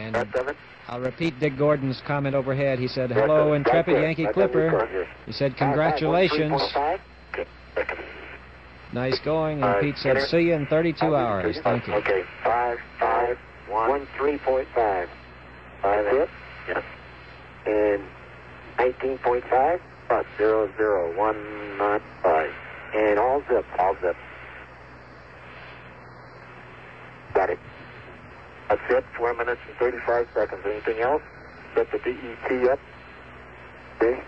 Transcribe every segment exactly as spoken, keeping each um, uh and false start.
And I'll repeat Dick Gordon's comment overhead. He said, hello, intrepid Yankee Clipper. He said, congratulations. Nice going. And Pete said, see you in thirty-two hours. Thank you. Okay, five, five, one, three point five. Five, hit. Yes. And nineteen point five. Plus zero, zero, one, nine, five. And all zip. All zip. Got it. That's it. Four minutes and thirty-five seconds. Anything else? Set the D E T up. Okay.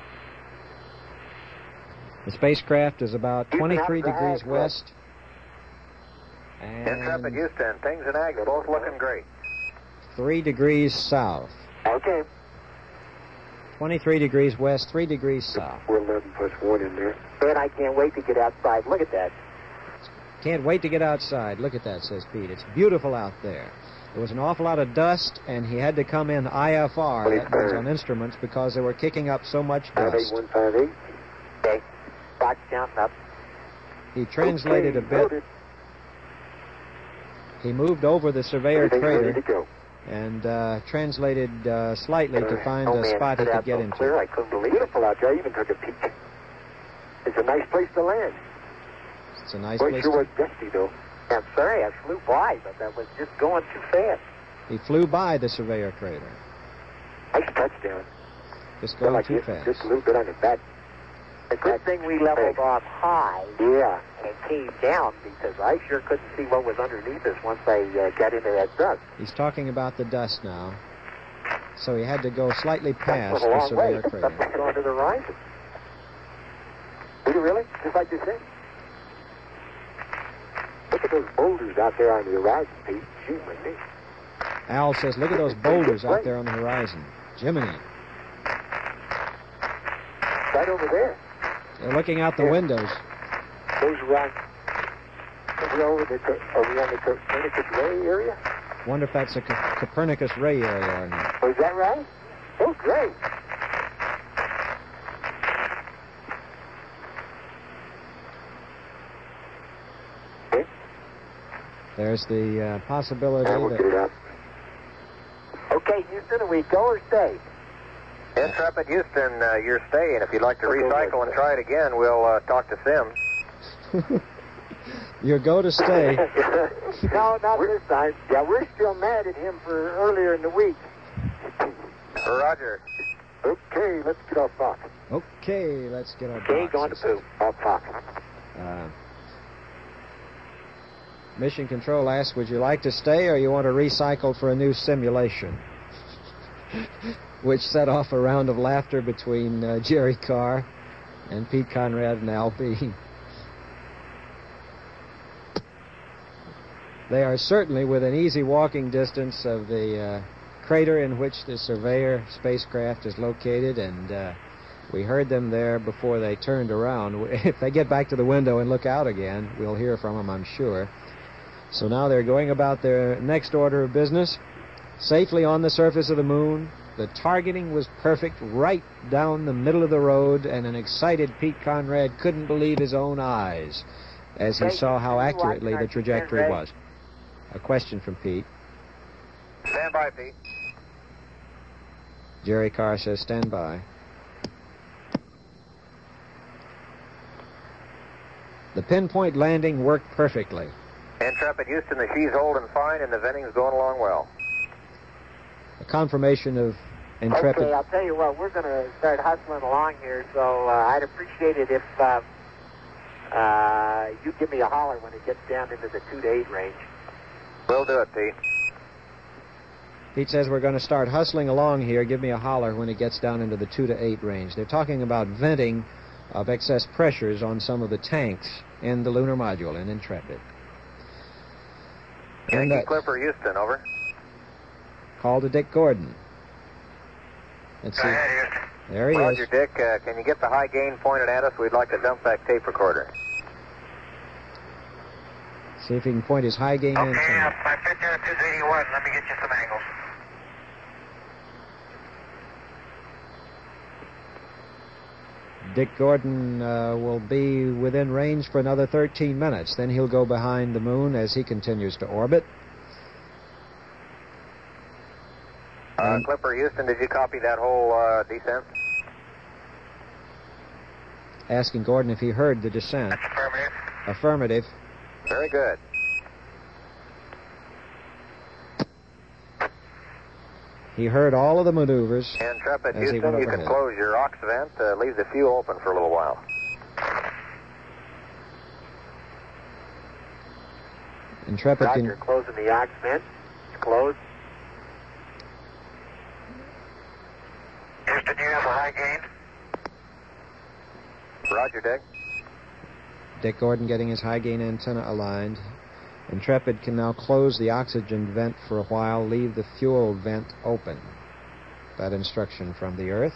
The spacecraft is about twenty-three degrees west. And Intrepid Houston, things in ag are both looking great. Three degrees south. Okay. twenty-three degrees west, three degrees south. We're eleven plus one in there. And I can't wait to get outside. Look at that. Can't wait to get outside. Look at that, says Pete. It's beautiful out there. There was an awful lot of dust, and he had to come in I F R, that means on instruments, because they were kicking up so much dust. five eight one five eight. Okay. Box counting up. He translated okay, a bit. Loaded. He moved over the Surveyor crater ready to go. and uh, translated uh, slightly to find oh, a man, spot he could get so into. Clear. I couldn't believe it. Beautiful out there. I even took a peek. It's a nice place to land. It's a nice Boy, place. Sure to... was dusty, though. I'm sorry, I flew by, but that was just going too fast. He flew by the Surveyor crater. Nice touchdown. Just going like too just, fast. Just a little bit on the back. The good thing we leveled off high. Yeah. And came down because I sure couldn't see what was underneath us once I uh, got into that dust. He's talking about the dust now. So he had to go slightly past a the long Surveyor way. crater. That's going to the horizon. Did you really? Just like you said? Look at those boulders out there on the horizon, Pete. Jiminy. Al says, look at those boulders out there on the horizon. Jiminy. Right over there. They're looking out the Yeah. windows. Those are on, are we over the, are we on the Copernicus Ray area? Wonder if that's a Co- Copernicus Ray area or not. Oh, is that right? Oh, great. Okay. There's the uh, possibility I will that... get it out. Okay, Houston, we go or stay? Intrepid Houston, uh, you're staying. If you'd like to Okay, recycle and try it again, we'll uh, talk to Sims. Your go to stay. No, not we're, this time. Yeah, we're still mad at him for earlier in the week. Roger. Okay, let's get off Fox. Okay, let's get our Okay, boxes. going to poop. Off Fox. Uh, Mission Control asks, would you like to stay or you want to recycle for a new simulation? Which set off a round of laughter between uh, Jerry Carr and Pete Conrad and Al Bean. They are certainly within easy walking distance of the uh, crater in which the Surveyor spacecraft is located, and uh, we heard them there before they turned around. If they get back to the window and look out again, we'll hear from them, I'm sure. So now they're going about their next order of business, safely on the surface of the moon. The targeting was perfect, right down the middle of the road, and an excited Pete Conrad couldn't believe his own eyes as he saw how accurately the trajectory was. A question from Pete. Stand by, Pete. Jerry Carr says, stand by. The pinpoint landing worked perfectly. Intrepid Houston, the she's holding fine and the venting's going along well. A confirmation of Intrepid. Okay, I'll tell you what, we're going to start hustling along here, so uh, I'd appreciate it if uh, uh, you give me a holler when it gets down into the two to eight range. We'll do it, Pete. Pete says we're going to start hustling along here. Give me a holler when it gets down into the two to eight range. They're talking about venting of excess pressures on some of the tanks in the lunar module in Intrepid. Yankee And, uh, Clipper Houston, over. Call to Dick Gordon. Let's see. There he Roger, is. Dick. Uh, can you get the high gain pointed at us? We'd like to dump that tape recorder. See if he can point his high gain Okay, antenna. uh, my picture is two eighty-one. Let me get you some angles. Dick Gordon uh, will be within range for another thirteen minutes. Then he'll go behind the moon as he continues to orbit. Uh, Clipper Houston, did you copy that whole uh, descent? Asking Gordon if he heard the descent. That's affirmative. Affirmative. Very good. He heard all of the maneuvers. Intrepid as he Houston, went you can overhead. close your aux vent. Uh, leave the fuel open for a little while. Intrepid Roger, can... closing the aux vent. It's closed. Houston, you have a high gain. Roger, Dick. Dick Gordon getting his high gain antenna aligned. Intrepid can now close the oxygen vent for a while, leave the fuel vent open. That instruction from the Earth.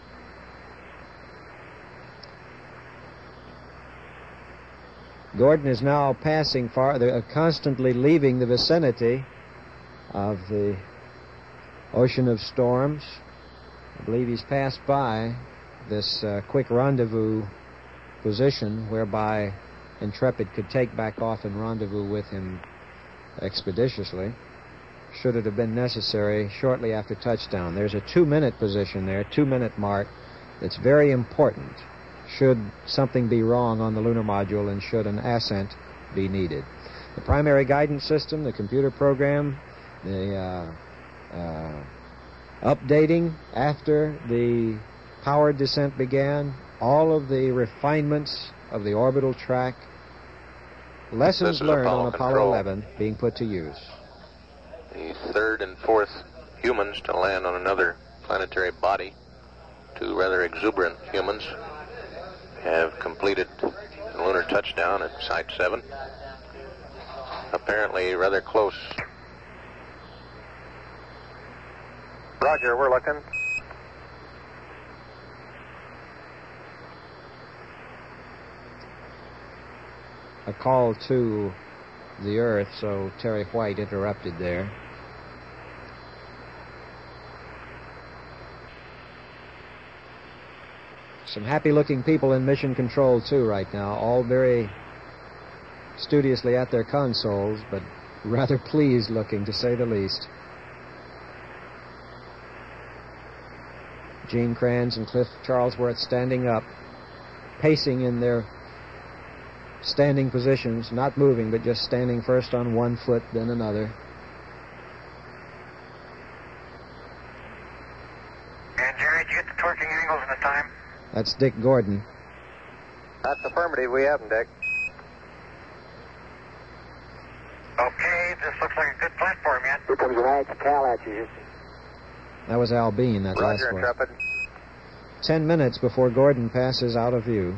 Gordon is now passing far, uh, constantly leaving the vicinity of the ocean of storms. I believe he's passed by this uh, quick rendezvous position whereby Intrepid could take back off and rendezvous with him expeditiously, should it have been necessary, shortly after touchdown. There's a two-minute position there, two-minute mark, that's very important should something be wrong on the lunar module and should an ascent be needed. The primary guidance system, the computer program, the uh, uh, updating after the powered descent began, all of the refinements of the orbital track, lessons learned Apollo on Apollo Control. eleven being put to use. The third and fourth humans to land on another planetary body, two rather exuberant humans, have completed the lunar touchdown at Site seven. Apparently rather close. Roger, we're looking. A call to the Earth, so Terry White interrupted there. Some happy-looking people in mission control, too, right now, all very studiously at their consoles, but rather pleased-looking, to say the least. Gene Kranz and Cliff Charlesworth standing up, pacing in their standing positions, not moving, but just standing first on one foot, then another. And Jerry, did you get the torquing angles and the time? That's Dick Gordon. That's affirmative. We have them, Dick. Okay, this looks like a good platform yet. Here comes an I X Cal at you, Houston. That was Al Bean, that last Roger, one. Intrepid. Ten minutes before Gordon passes out of view.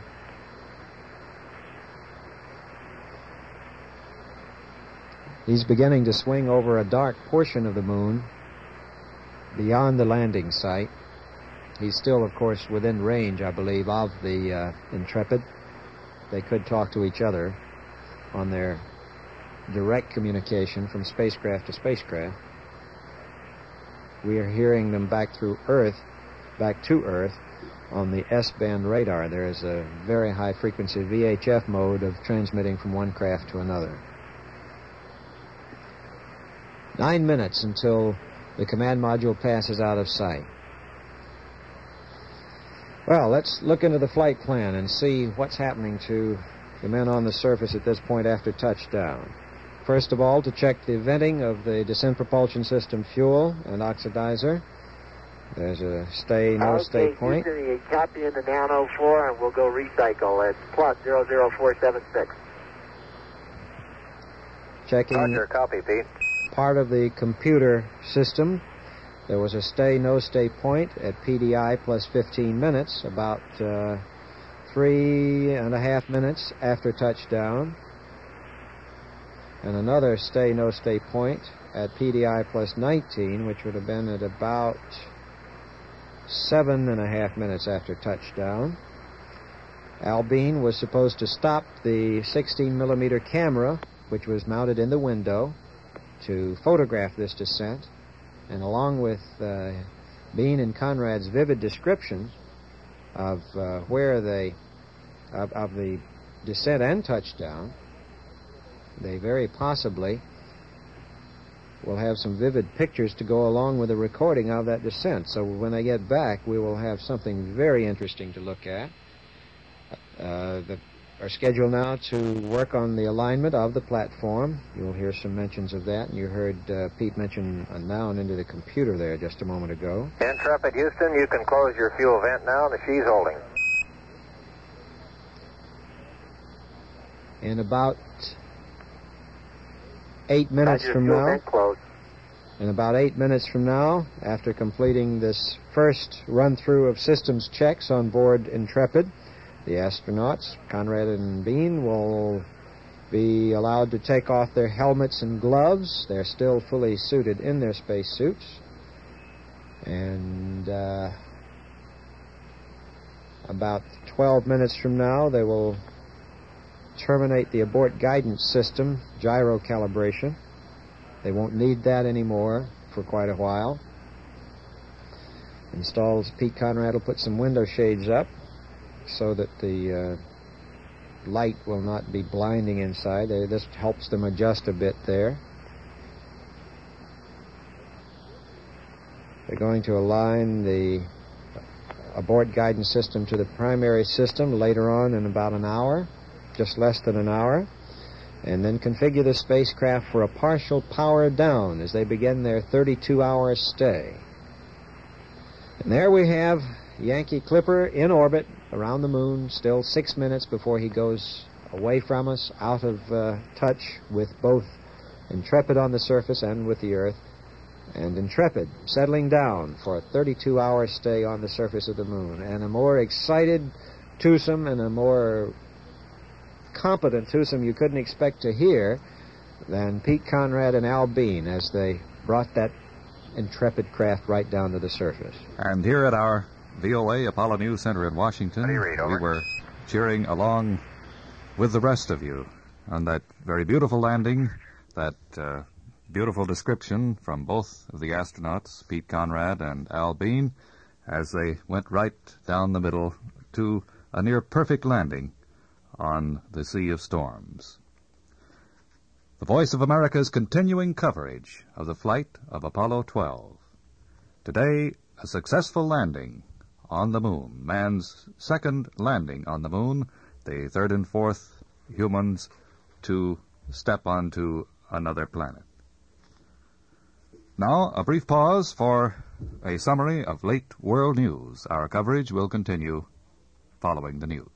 He's beginning to swing over a dark portion of the moon beyond the landing site. He's still, of course, within range, I believe, of the uh, Intrepid. They could talk to each other on their direct communication from spacecraft to spacecraft. We are hearing them back through Earth, back to Earth, on the S-band radar. There is a very high frequency V H F mode of transmitting from one craft to another. Nine minutes until the command module passes out of sight. Well, let's look into the flight plan and see what's happening to the men on the surface at this point after touchdown. First of all, to check the venting of the descent propulsion system fuel and oxidizer. There's a stay, no stay Okay, point. Houston, you copy in the down oh four, and we'll go recycle. It's plus zero zero four seven six. Checking Roger, copy, Pete. part of the computer system. There was a stay, no stay point at P D I plus fifteen minutes, about uh, three and a half minutes after touchdown. And another stay, no stay point at P D I plus nineteen, which would have been at about seven and a half minutes after touchdown. Al Bean was supposed to stop the sixteen millimeter camera, which was mounted in the window, to photograph this descent. And along with uh, Bean and Conrad's vivid descriptions of uh, where they, of, of the descent and touchdown, they very possibly we'll have some vivid pictures to go along with the recording of that descent. So when I get back, we will have something very interesting to look at. Uh, the, our schedule now to work on the alignment of the platform. You'll hear some mentions of that, and you heard uh, Pete mention a noun into the computer there just a moment ago. Intrepid Houston, you can close your fuel vent now. The she's holding. In about eight minutes from now, in about eight minutes from now, after completing this first run-through of systems checks on board Intrepid, the astronauts, Conrad and Bean, will be allowed to take off their helmets and gloves. They're still fully suited in their spacesuits. And uh, about twelve minutes from now, they will terminate the abort guidance system gyro calibration. They won't need that anymore for quite a while. Installs, Pete Conrad will put some window shades up so that the uh, light will not be blinding inside. They, this helps them adjust a bit there. They're going to align the abort guidance system to the primary system later on in about an hour, just less than an hour, and then configure the spacecraft for a partial power down as they begin their thirty-two hour stay. And there we have Yankee Clipper in orbit around the moon, still six minutes before he goes away from us, out of uh, touch with both Intrepid on the surface and with the Earth, and Intrepid settling down for a thirty-two hour stay on the surface of the moon. And a more excited twosome and a more competent twosome you couldn't expect to hear than Pete Conrad and Al Bean as they brought that Intrepid craft right down to the surface. And here at our V O A Apollo News Center in Washington, Ready, read, over. we were cheering along with the rest of you on that very beautiful landing, that uh, beautiful description from both of the astronauts, Pete Conrad and Al Bean, as they went right down the middle to a near-perfect landing on the Sea of Storms. The Voice of America's continuing coverage of the flight of Apollo twelve. Today, a successful landing on the moon, man's second landing on the moon, the third and fourth humans to step onto another planet. Now, a brief pause for a summary of late world news. Our coverage will continue following the news.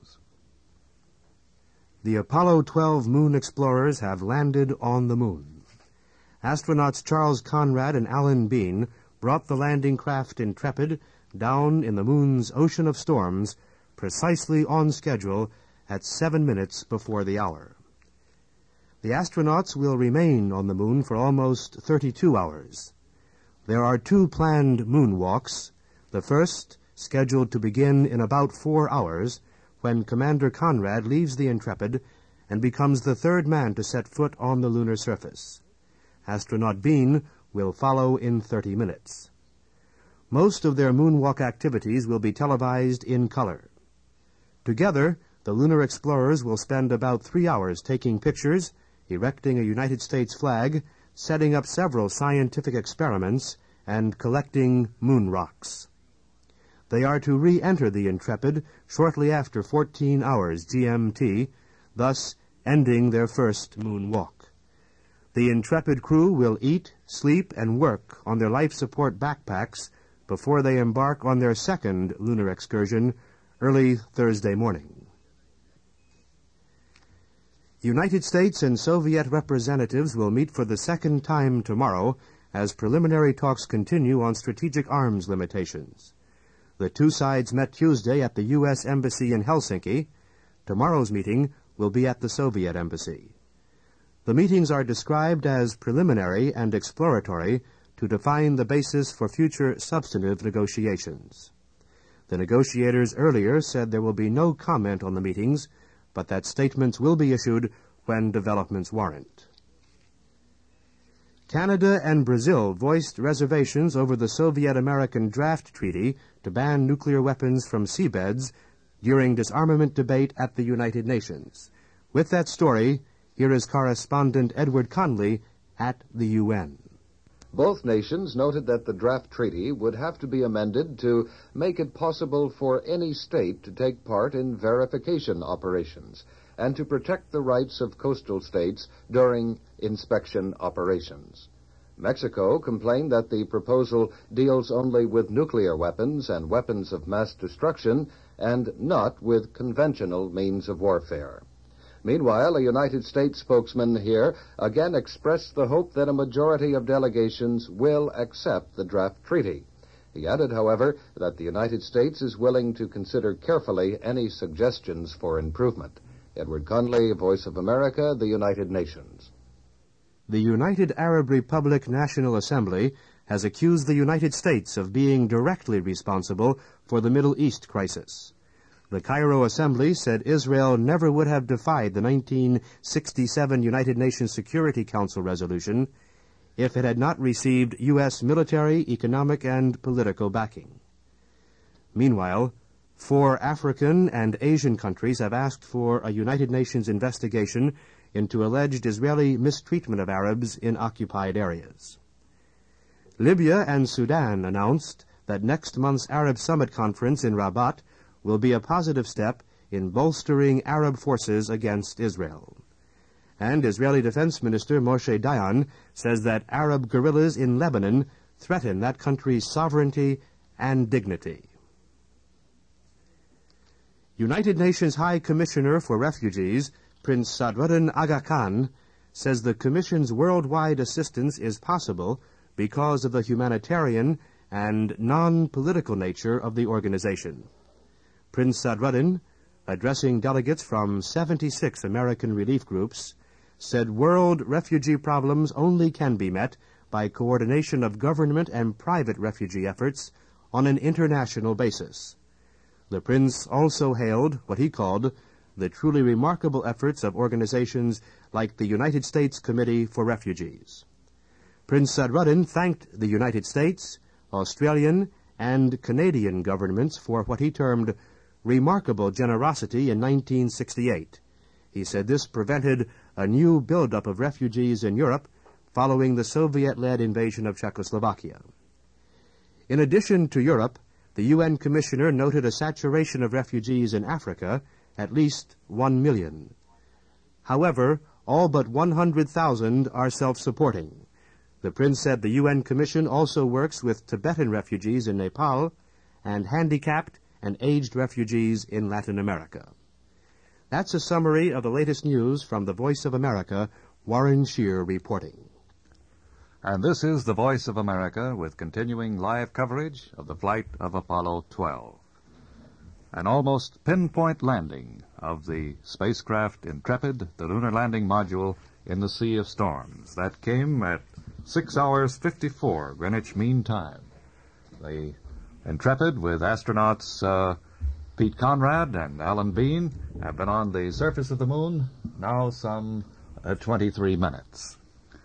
The Apollo twelve moon explorers have landed on the moon. Astronauts Charles Conrad and Alan Bean brought the landing craft Intrepid down in the moon's ocean of storms precisely on schedule at seven minutes before the hour. The astronauts will remain on the moon for almost thirty-two hours. There are two planned moonwalks, the first scheduled to begin in about four hours, when Commander Conrad leaves the Intrepid and becomes the third man to set foot on the lunar surface. Astronaut Bean will follow in thirty minutes. Most of their moonwalk activities will be televised in color. Together, the lunar explorers will spend about three hours taking pictures, erecting a United States flag, setting up several scientific experiments, and collecting moon rocks. They are to re-enter the Intrepid shortly after fourteen hours G M T, thus ending their first moonwalk. The Intrepid crew will eat, sleep, and work on their life support backpacks before they embark on their second lunar excursion early Thursday morning. United States and Soviet representatives will meet for the second time tomorrow as preliminary talks continue on strategic arms limitations. The two sides met Tuesday at the U S Embassy in Helsinki. Tomorrow's meeting will be at the Soviet Embassy. The meetings are described as preliminary and exploratory to define the basis for future substantive negotiations. The negotiators earlier said there will be no comment on the meetings, but that statements will be issued when developments warrant. Canada and Brazil voiced reservations over the Soviet-American draft treaty to ban nuclear weapons from seabeds during disarmament debate at the United Nations. With that story, here is correspondent Edward Conley at the U N. Both nations noted that the draft treaty would have to be amended to make it possible for any state to take part in verification operations and to protect the rights of coastal states during inspection operations. Mexico complained that the proposal deals only with nuclear weapons and weapons of mass destruction and not with conventional means of warfare. Meanwhile, a United States spokesman here again expressed the hope that a majority of delegations will accept the draft treaty. He added, however, that the United States is willing to consider carefully any suggestions for improvement. Edward Conley, Voice of America, the United Nations. The United Arab Republic National Assembly has accused the United States of being directly responsible for the Middle East crisis. The Cairo Assembly said Israel never would have defied the nineteen sixty-seven United Nations Security Council resolution if it had not received U S military, economic, and political backing. Meanwhile, four African and Asian countries have asked for a United Nations investigation into alleged Israeli mistreatment of Arabs in occupied areas. Libya and Sudan announced that next month's Arab Summit Conference in Rabat will be a positive step in bolstering Arab forces against Israel. And Israeli Defense Minister Moshe Dayan says that Arab guerrillas in Lebanon threaten that country's sovereignty and dignity. United Nations High Commissioner for Refugees, Prince Sadruddin Aga Khan, says the Commission's worldwide assistance is possible because of the humanitarian and non-political nature of the organization. Prince Sadruddin, addressing delegates from seventy-six American relief groups, said world refugee problems only can be met by coordination of government and private refugee efforts on an international basis. The Prince also hailed what he called the truly remarkable efforts of organizations like the United States Committee for Refugees. Prince Sadruddin thanked the United States, Australian, and Canadian governments for what he termed remarkable generosity in nineteen sixty-eight. He said this prevented a new buildup of refugees in Europe following the Soviet-led invasion of Czechoslovakia. In addition to Europe, the U N Commissioner noted a saturation of refugees in Africa, at least one million. However, all but one hundred thousand are self-supporting. The Prince said the U N Commission also works with Tibetan refugees in Nepal and handicapped and aged refugees in Latin America. That's a summary of the latest news from the Voice of America, Warren Shear reporting. And this is the Voice of America with continuing live coverage of the flight of Apollo twelve. An almost pinpoint landing of the spacecraft Intrepid, the lunar landing module, in the Sea of Storms. That came at six hours fifty-four Greenwich Mean Time. The Intrepid, with astronauts uh, Pete Conrad and Alan Bean, have been on the surface of the moon now some uh, twenty-three minutes.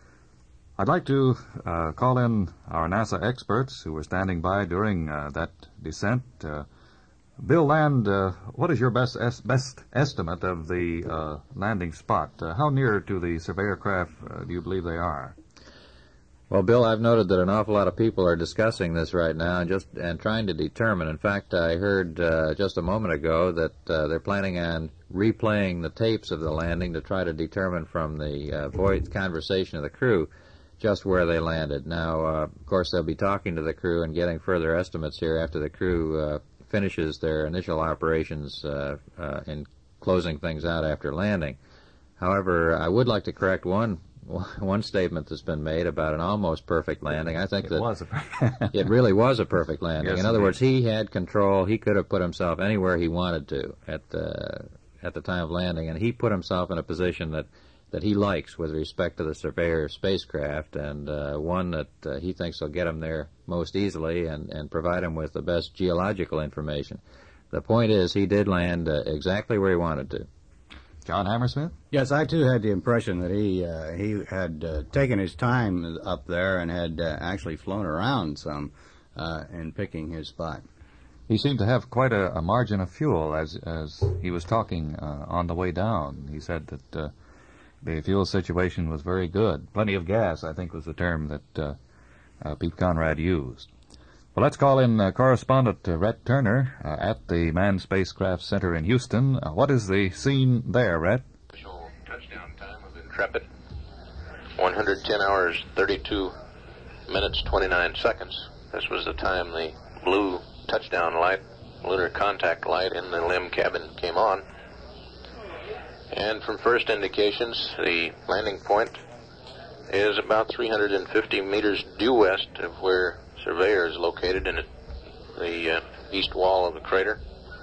I'd like to uh, call in our NASA experts who were standing by during uh, that descent. Uh, Bill Land, uh, what is your best es- best estimate of the uh, landing spot? Uh, how near to the surveyor craft uh, do you believe they are? Well, Bill, I've noted that an awful lot of people are discussing this right now and just and trying to determine. In fact, I heard uh, just a moment ago that uh, they're planning on replaying the tapes of the landing to try to determine from the uh, voice conversation of the crew just where they landed. Now, uh, of course, they'll be talking to the crew and getting further estimates here after the crew uh, finishes their initial operations uh, uh, in closing things out after landing. However, I would like to correct one one statement that's been made about an almost perfect landing. I think it that was a it really was a perfect landing. Yes, in other indeed. words, he had control. He could have put himself anywhere he wanted to at the at the time of landing, and he put himself in a position that that he likes with respect to the Surveyor spacecraft, and uh, one that uh, he thinks will get him there most easily and, and provide him with the best geological information. The point is, he did land uh, exactly where he wanted to. John Hammersmith? Yes, I too had the impression that he uh, he had uh, taken his time up there and had uh, actually flown around some uh, in picking his spot. He seemed to have quite a, a margin of fuel as as he was talking uh, on the way down. He said that uh, the fuel situation was very good. Plenty of gas, I think, was the term that uh, uh, Pete Conrad used. Well, let's call in uh, correspondent uh, Rhett Turner uh, at the Manned Spacecraft Center in Houston. Uh, what is the scene there, Rhett? Official touchdown time of Intrepid, one hundred ten hours, thirty-two minutes, twenty-nine seconds. This was the time the blue touchdown light, lunar contact light in the limb cabin came on. And from first indications, the landing point is about three hundred fifty meters due west of where Surveyor is located in the uh, east wall of the crater.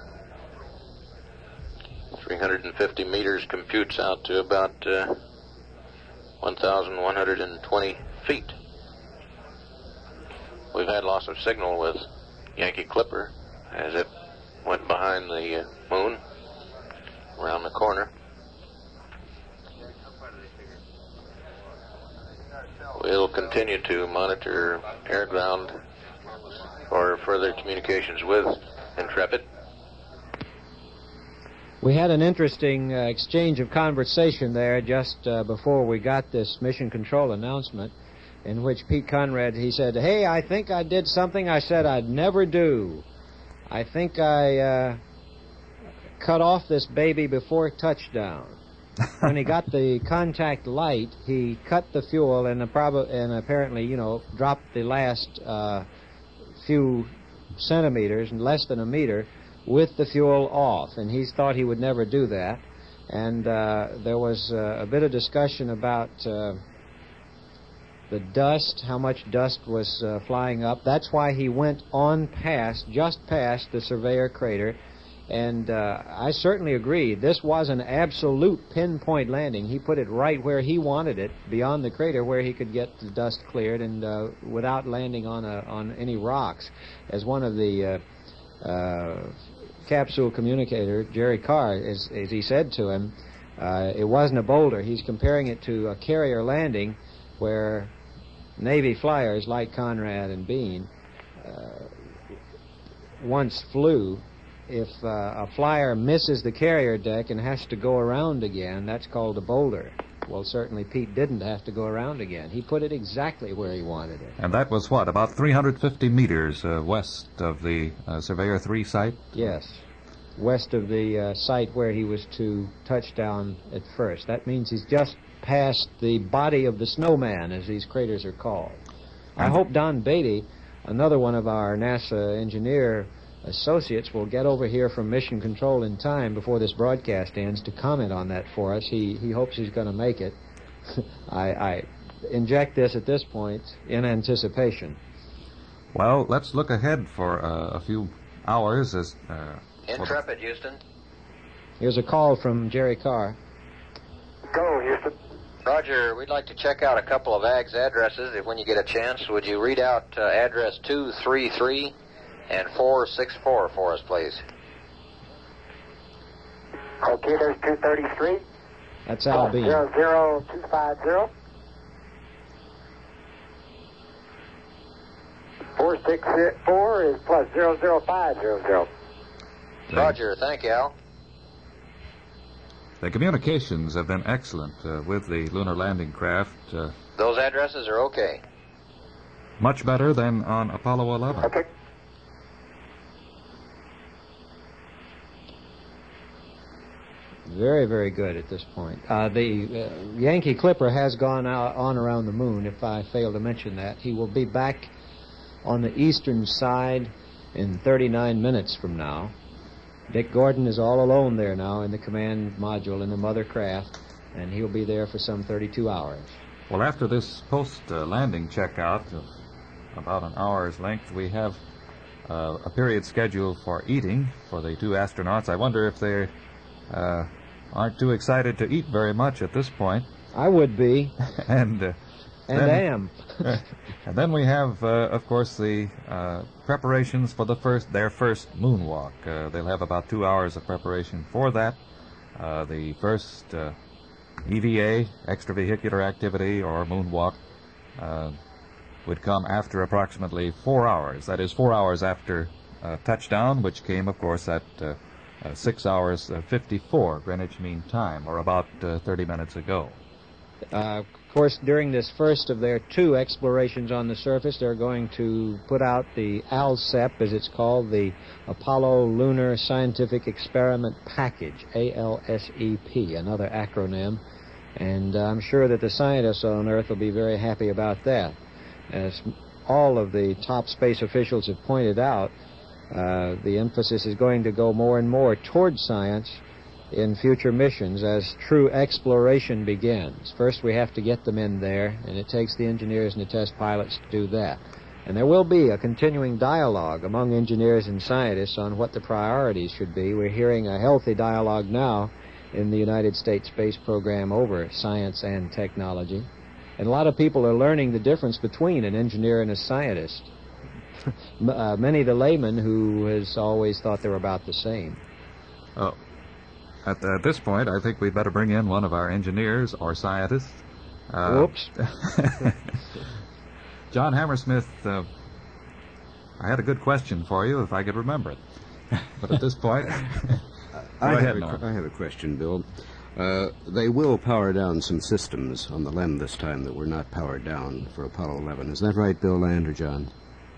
three hundred fifty meters computes out to about uh, one thousand one hundred twenty feet. We've had loss of signal with Yankee Clipper as it went behind the uh, moon around the corner. We'll continue to monitor air ground for further communications with Intrepid. We had an interesting uh, exchange of conversation there just uh, before we got this mission control announcement, in which Pete Conrad, he said, "Hey, I think I did something I said I'd never do. I think I uh, cut off this baby before touchdown." When he got the contact light, he cut the fuel and, prob- and apparently, you know, dropped the last uh, few centimeters, less than a meter, with the fuel off. And he thought he would never do that. And uh, there was uh, a bit of discussion about uh, the dust, how much dust was uh, flying up. That's why he went on past, just past the Surveyor crater. And uh, I certainly agree. This was an absolute pinpoint landing. He put it right where he wanted it, beyond the crater, where he could get the dust cleared, and uh, without landing on a, on any rocks. As one of the uh, uh, capsule communicator, Jerry Carr, as, as he said to him, uh, it wasn't a boulder. He's comparing it to a carrier landing, where Navy flyers like Conrad and Bean uh, once flew. If uh, a flyer misses the carrier deck and has to go around again, that's called a boulder. Well, certainly Pete didn't have to go around again. He put it exactly where he wanted it. And that was what, about three hundred fifty meters uh, west of the uh, Surveyor three site? Yes, west of the uh, site where he was to touch down at first. That means he's just past the body of the snowman, as these craters are called. I hope Don Beatty, another one of our NASA engineer associates, will get over here from Mission Control in time before this broadcast ends to comment on that for us. He he hopes he's going to make it. I, I inject this at this point in anticipation. Well, let's look ahead for uh, a few hours. As uh, Intrepid, Houston. Here's a call from Jerry Carr. Go, Houston. Roger, we'd like to check out a couple of A G S addresses. If when you get a chance, would you read out uh, address two three three and four six four for us, please? Okay, there's two thirty-three. That's Al Bean. Zero zero two five zero. Four six four is plus zero zero five zero zero. Roger, thank you, Al. The communications have been excellent uh, with the lunar landing craft. Uh, Those addresses are okay. much better than on Apollo eleven. Okay. Very, very good at this point. Uh, the uh, Yankee Clipper has gone out on around the moon, if I fail to mention that. He will be back on the eastern side in thirty-nine minutes from now. Dick Gordon is all alone there now in the command module in the mother craft, and he'll be there for some thirty-two hours. Well, after this post-landing checkout of about an hour's length, we have uh, a period scheduled for eating for the two astronauts. I wonder if they uh, aren't too excited to eat very much at this point. I would be. and uh, and then, am. And then we have, uh, of course, the uh, preparations for the first their first moonwalk. Uh, they'll have about two hours of preparation for that. Uh, the first uh, E V A, extravehicular activity, or moonwalk, uh, would come after approximately four hours. That is, four hours after uh, touchdown, which came, of course, at uh, uh, six hours uh, fifty-four Greenwich Mean Time, or about uh, thirty minutes ago. Uh, Of course, during this first of their two explorations on the surface, they're going to put out the ALSEP, as it's called, the Apollo Lunar Scientific Experiment Package, A L S E P, another acronym. And uh, I'm sure that the scientists on Earth will be very happy about that. As all of the top space officials have pointed out, uh, the emphasis is going to go more and more toward science in future missions as true exploration begins. First, we have to get them in there, and it takes the engineers and the test pilots to do that. And there will be a continuing dialogue among engineers and scientists on what the priorities should be. We're hearing a healthy dialogue now in the United States space program over science and technology. And a lot of people are learning the difference between an engineer and a scientist. uh, many the laymen who has always thought they were about the same. Oh. At, uh, at this point, I think we'd better bring in one of our engineers or scientists. Uh, Whoops. John Hammersmith, uh, I had a good question for you if I could remember it. But at this point, I, go have ahead, a, Norm. I have a question, Bill. Uh, they will power down some systems on the L E M this time that were not powered down for Apollo eleven. Is that right, Bill Land or John?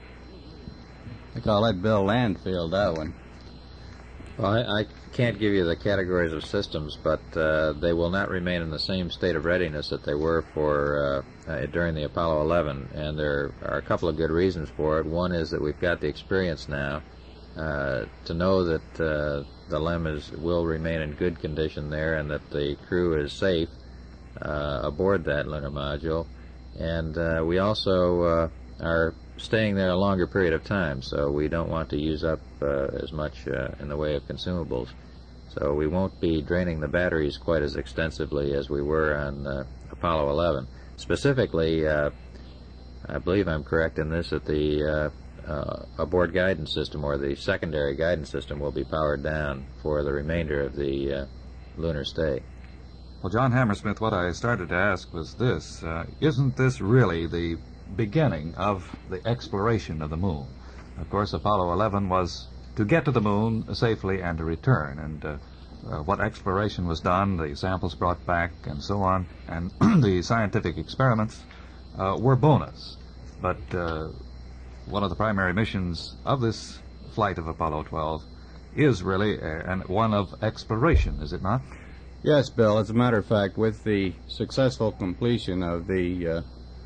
I think I'll let Bill Land field that one. Well, I, I can't give you the categories of systems, but uh, they will not remain in the same state of readiness that they were for uh, uh, during the Apollo eleven, and there are a couple of good reasons for it. One is that we've got the experience now uh, to know that uh, the L E M is, will remain in good condition there, and that the crew is safe uh, aboard that lunar module. And uh, we also uh, are staying there a longer period of time, so we don't want to use up uh, as much uh, in the way of consumables. So we won't be draining the batteries quite as extensively as we were on uh, Apollo eleven. Specifically, uh, I believe I'm correct in this, that the uh, uh, aboard guidance system, or the secondary guidance system, will be powered down for the remainder of the uh, lunar stay. Well, John Hammersmith, what I started to ask was this. Uh, isn't this really the beginning of the exploration of the moon? Of course, Apollo eleven was to get to the moon safely and to return. And uh, uh, what exploration was done, the samples brought back, and so on, and the scientific experiments uh, were bonus. But uh, one of the primary missions of this flight of Apollo twelve is really a, an, one of exploration, is it not? Yes, Bill. As a matter of fact, with the successful completion of the uh,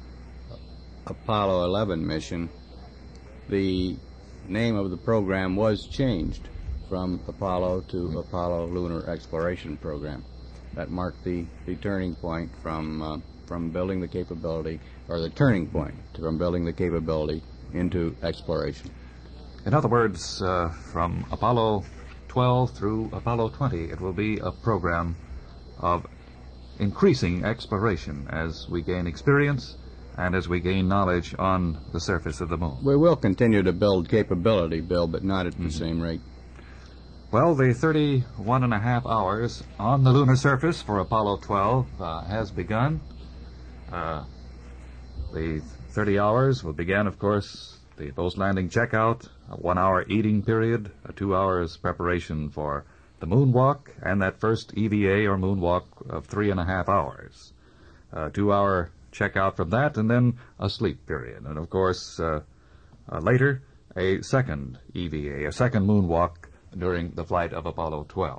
Apollo eleven mission, the name of the program was changed from Apollo to Apollo Lunar Exploration Program. That marked the, the turning point from uh, from building the capability, or the turning point from building the capability into exploration. In other words, uh, from Apollo twelve through Apollo twenty, it will be a program of increasing exploration as we gain experience and as we gain knowledge on the surface of the moon. We will continue to build capability, Bill, but not at the mm-hmm. same rate. Well, the thirty-one and a half hours on the lunar surface for Apollo twelve uh, has begun. Uh, the thirty hours will begin, of course, the post-landing checkout, a one-hour eating period, a two hours preparation for the moonwalk, and that first E V A or moonwalk of three and a half hours. A two-hour checkout from that, and then a sleep period. And, of course, uh, uh, later, a second E V A, a second moonwalk during the flight of Apollo twelve.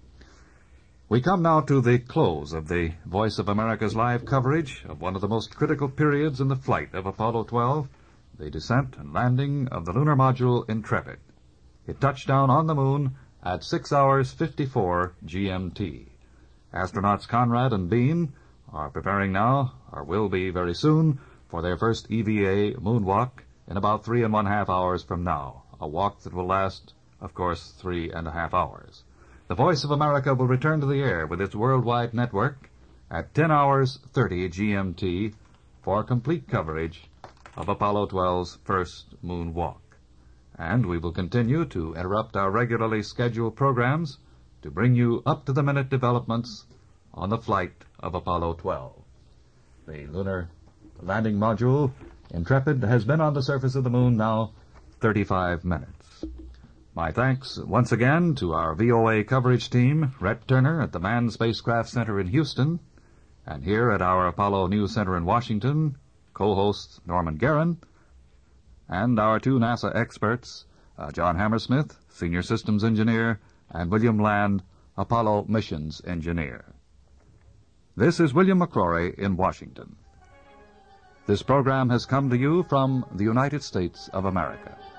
We come now to the close of the Voice of America's live coverage of one of the most critical periods in the flight of Apollo twelve, the descent and landing of the lunar module Intrepid. It touched down on the moon at six hours fifty-four G M T. Astronauts Conrad and Bean are preparing now, or will be very soon, for their first E V A moonwalk in about three and one half hours from now, a walk that will last, of course, three and a half hours. The Voice of America will return to the air with its worldwide network at ten hours thirty G M T for complete coverage of Apollo twelve's first moonwalk. And we will continue to interrupt our regularly scheduled programs to bring you up-to-the-minute developments on the flight of Apollo twelve. The lunar landing module, Intrepid, has been on the surface of the moon now thirty-five minutes. My thanks once again to our V O A coverage team, Rhett Turner at the Manned Spacecraft Center in Houston, And here at our Apollo News Center in Washington, co-host Norman Guerin, and our two NASA experts, uh, John Hammersmith, Senior Systems Engineer, and William Land, Apollo Missions Engineer. This is William McCrory in Washington. This program has come to you from the United States of America.